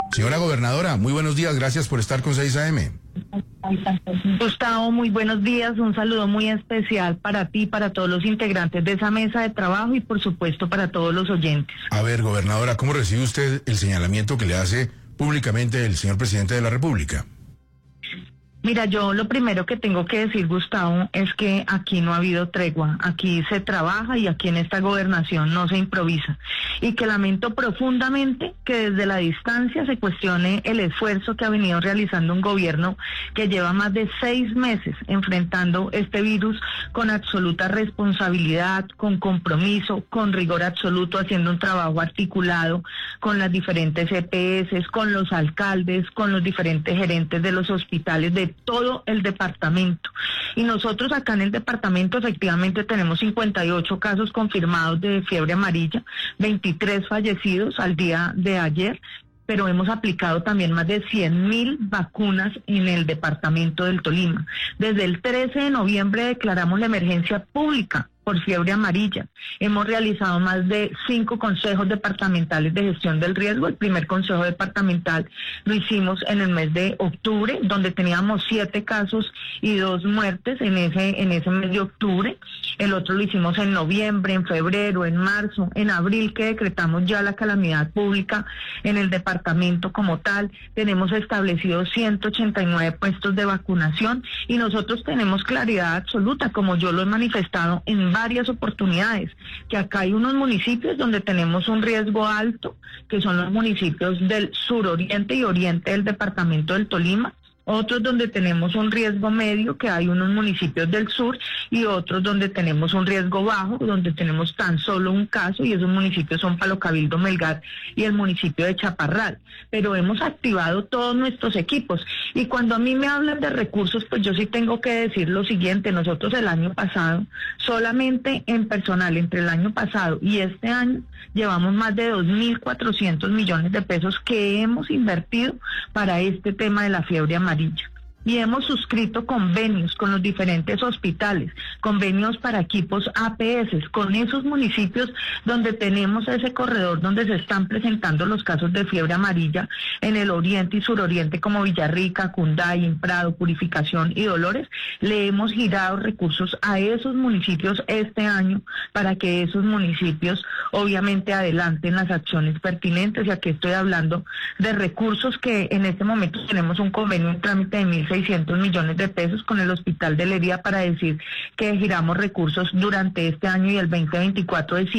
Señora gobernadora, muy buenos días, gracias por estar con 6 AM. Gustavo, muy buenos días, un saludo muy especial para ti, para todos los integrantes de esa mesa de trabajo y por supuesto para todos los oyentes. A ver, gobernadora, ¿cómo recibe usted el señalamiento que le hace públicamente el señor presidente de la República? Mira, yo lo primero que tengo que decir, Gustavo, es que aquí no ha habido tregua, aquí se trabaja y aquí en esta gobernación no se improvisa. Y que lamento profundamente que desde la distancia se cuestione el esfuerzo que ha venido realizando un gobierno que lleva más de 6 meses enfrentando este virus con absoluta responsabilidad, con compromiso, con rigor absoluto, haciendo un trabajo articulado con las diferentes EPS, con los alcaldes, con los diferentes gerentes de los hospitales de todo el departamento. Y nosotros acá en el departamento efectivamente tenemos 58 casos confirmados de fiebre amarilla, 23 fallecidos al día de ayer, pero hemos aplicado también más de 100.000 vacunas en el departamento del Tolima. Desde el 13 de noviembre declaramos la emergencia pública por fiebre amarilla. Hemos realizado más de 5 consejos departamentales de gestión del riesgo. El primer consejo departamental lo hicimos en el mes de octubre, donde teníamos 7 casos y 2 muertes en ese mes de octubre. El otro lo hicimos en noviembre, en febrero, en marzo, en abril, que decretamos ya la calamidad pública en el departamento como tal. Tenemos establecidos 189 puestos de vacunación y nosotros tenemos claridad absoluta, como yo lo he manifestado en varias oportunidades, que acá hay unos municipios donde tenemos un riesgo alto, que son los municipios del suroriente y oriente del departamento del Tolima, otros donde tenemos un riesgo medio, que hay unos municipios del sur, y otros donde tenemos un riesgo bajo, donde tenemos tan solo un caso, y esos municipios son Palo Cabildo, Melgar y el municipio de Chaparral. Pero hemos activado todos nuestros equipos, y cuando a mí me hablan de recursos, pues yo sí tengo que decir lo siguiente: nosotros el año pasado, solamente en personal, entre el año pasado y este año, llevamos más de 2.400 millones de pesos que hemos invertido para este tema de la fiebre amarilla. Y hemos suscrito convenios con los diferentes hospitales, convenios para equipos APS, con esos municipios donde tenemos ese corredor donde se están presentando los casos de fiebre amarilla en el oriente y suroriente, como Villarrica, Cunday, Prado, Purificación y Dolores. Le hemos girado recursos a esos municipios este año para que esos municipios obviamente adelanten las acciones pertinentes. Y aquí estoy hablando de recursos que en este momento tenemos un convenio en trámite de 1.600 millones de pesos con el Hospital de Lería, para decir que giramos recursos durante este año y el 2024 de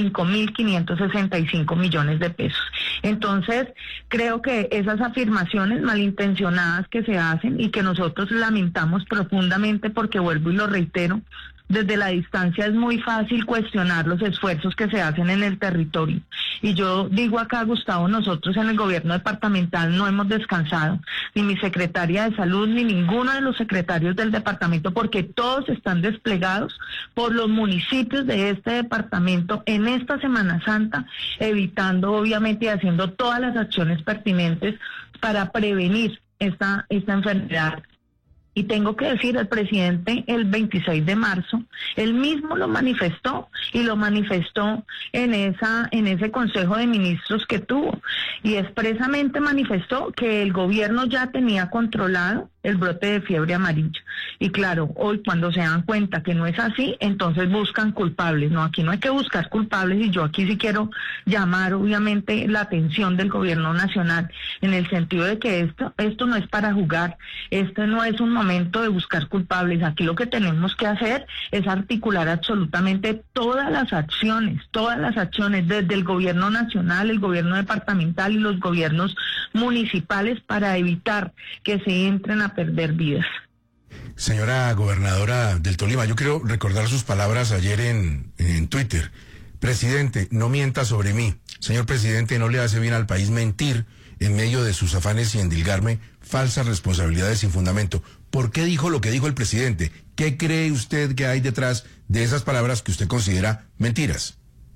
5.565 millones de pesos. Entonces, creo que esas afirmaciones malintencionadas que se hacen y que nosotros lamentamos profundamente, porque vuelvo y lo reitero, desde la distancia es muy fácil cuestionar los esfuerzos que se hacen en el territorio. Y yo digo acá, Gustavo, nosotros en el gobierno departamental no hemos descansado, ni mi secretaria de salud, ni ninguno de los secretarios del departamento, porque todos están desplegados por los municipios de este departamento en esta Semana Santa, evitando obviamente y haciendo todas las acciones pertinentes para prevenir esta enfermedad. Y tengo que decir, el presidente el 26 de marzo, él mismo lo manifestó, y lo manifestó en ese Consejo de Ministros que tuvo, y expresamente manifestó que el gobierno ya tenía controlado el brote de fiebre amarilla. Y claro, hoy cuando se dan cuenta que no es así, entonces buscan culpables. No, aquí no hay que buscar culpables, y yo aquí sí quiero llamar obviamente la atención del gobierno nacional, en el sentido de que esto no es para jugar, esto no es un momento de buscar culpables. Aquí lo que tenemos que hacer es articular absolutamente todas las acciones, desde el gobierno nacional, el gobierno departamental y los gobiernos municipales, para evitar que se entren a perder vidas. Señora gobernadora del Tolima, yo quiero recordar sus palabras ayer en Twitter. Presidente, no mienta sobre mí. Señor presidente, no le hace bien al país mentir en medio de sus afanes y endilgarme falsas responsabilidades sin fundamento. ¿Por qué dijo lo que dijo el presidente? ¿Qué cree usted que hay detrás de esas palabras que usted considera mentiras?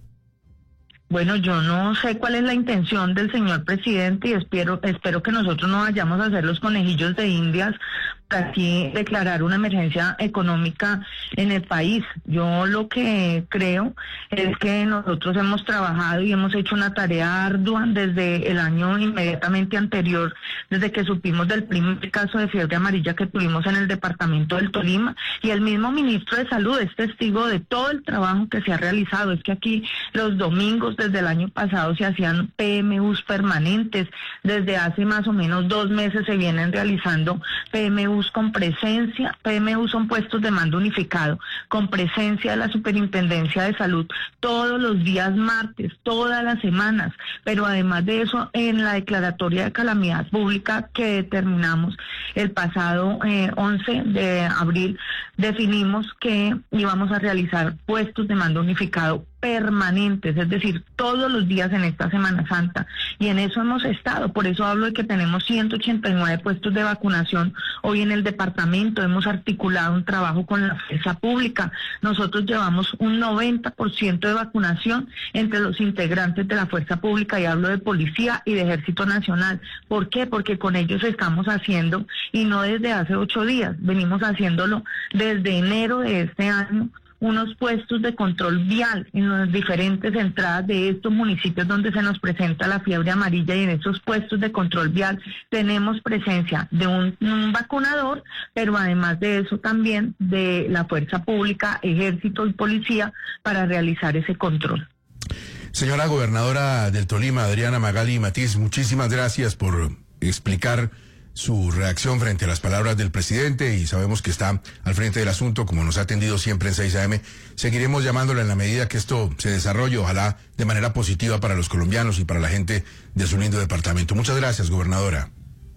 Bueno, yo no sé cuál es la intención del señor presidente, y espero que nosotros no vayamos a ser los conejillos de Indias aquí declarar una emergencia económica en el país. Yo lo que creo es que nosotros hemos trabajado y hemos hecho una tarea ardua desde el año inmediatamente anterior, desde que supimos del primer caso de fiebre amarilla que tuvimos en el departamento del Tolima, y el mismo ministro de Salud es testigo de todo el trabajo que se ha realizado. Es que aquí los domingos desde el año pasado se hacían PMUs permanentes, desde hace más o menos 2 meses se vienen realizando PMUs con presencia. PMU son puestos de mando unificado, con presencia de la Superintendencia de Salud todos los días martes, todas las semanas, pero además de eso, en la declaratoria de calamidad pública que determinamos el pasado 11 de abril, definimos que íbamos a realizar puestos de mando unificado permanentes, es decir, todos los días en esta Semana Santa, y en eso hemos estado. Por eso hablo de que tenemos 189 puestos de vacunación hoy en el departamento. Hemos articulado un trabajo con la fuerza pública. Nosotros llevamos un 90% de vacunación entre los integrantes de la fuerza pública, y hablo de policía y de Ejército Nacional. ¿Por qué? Porque con ellos estamos haciendo, y no desde hace 8 días, venimos haciéndolo desde enero de este año, unos puestos de control vial en las diferentes entradas de estos municipios donde se nos presenta la fiebre amarilla, y en esos puestos de control vial tenemos presencia de un vacunador, pero además de eso también de la fuerza pública, ejército y policía para realizar ese control. Señora gobernadora del Tolima, Adriana Magali Matiz, muchísimas gracias por explicar su reacción frente a las palabras del presidente, y sabemos que está al frente del asunto, como nos ha atendido siempre en 6 AM. Seguiremos llamándole en la medida que esto se desarrolle, ojalá de manera positiva para los colombianos y para la gente de su lindo departamento. Muchas gracias, gobernadora.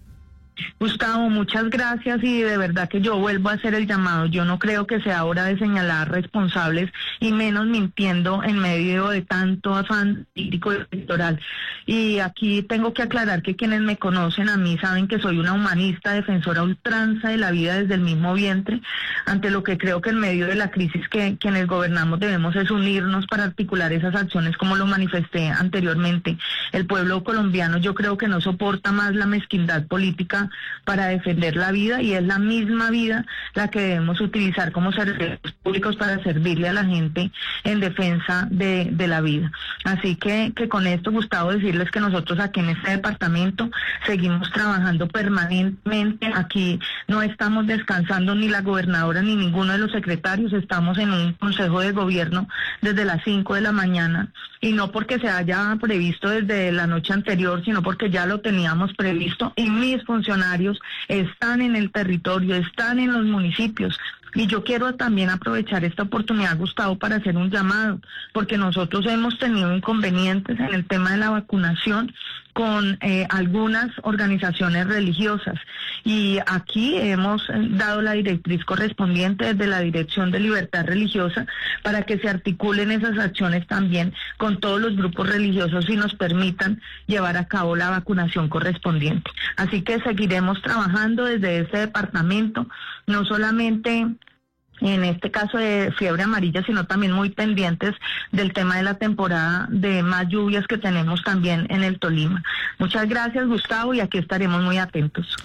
Gustavo, muchas gracias, y de verdad que yo vuelvo a hacer el llamado. Yo no creo que sea hora de señalar responsables, y menos mintiendo en medio de tanto afán político y electoral. Y aquí tengo que aclarar que quienes me conocen a mí saben que soy una humanista, defensora a ultranza de la vida desde el mismo vientre, ante lo que creo que en medio de la crisis que quienes gobernamos debemos es unirnos para articular esas acciones, como lo manifesté anteriormente. El pueblo colombiano, yo creo que no soporta más la mezquindad política para defender la vida, y es la misma vida la que debemos utilizar como servicios públicos para servirle a la gente en defensa de la vida. Así que con esto, Gustavo, decirles que nosotros aquí en este departamento seguimos trabajando permanentemente. Aquí no estamos descansando, ni la gobernadora ni ninguno de los secretarios. Estamos en un consejo de gobierno desde las 5 de la mañana, y no porque se haya previsto desde la noche anterior, sino porque ya lo teníamos previsto, y mis funcionarios están en el territorio, están en los municipios. Y yo quiero también aprovechar esta oportunidad, Gustavo, para hacer un llamado, porque nosotros hemos tenido inconvenientes en el tema de la vacunación con algunas organizaciones religiosas, y aquí hemos dado la directriz correspondiente desde la Dirección de Libertad Religiosa para que se articulen esas acciones también con todos los grupos religiosos y nos permitan llevar a cabo la vacunación correspondiente. Así que seguiremos trabajando desde este departamento, no solamente en este caso de fiebre amarilla, sino también muy pendientes del tema de la temporada de más lluvias que tenemos también en el Tolima. Muchas gracias, Gustavo, y aquí estaremos muy atentos.